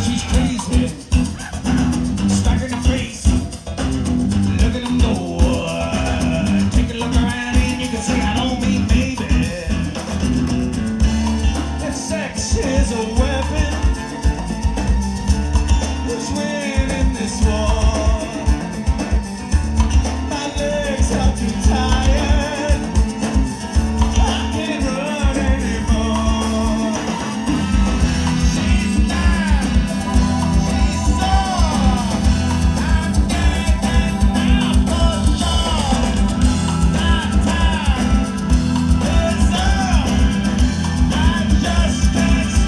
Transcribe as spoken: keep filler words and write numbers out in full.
she's crazy. Strike in the face. Look at them go. Take a look around and you can say I don't mean baby. If sex is a way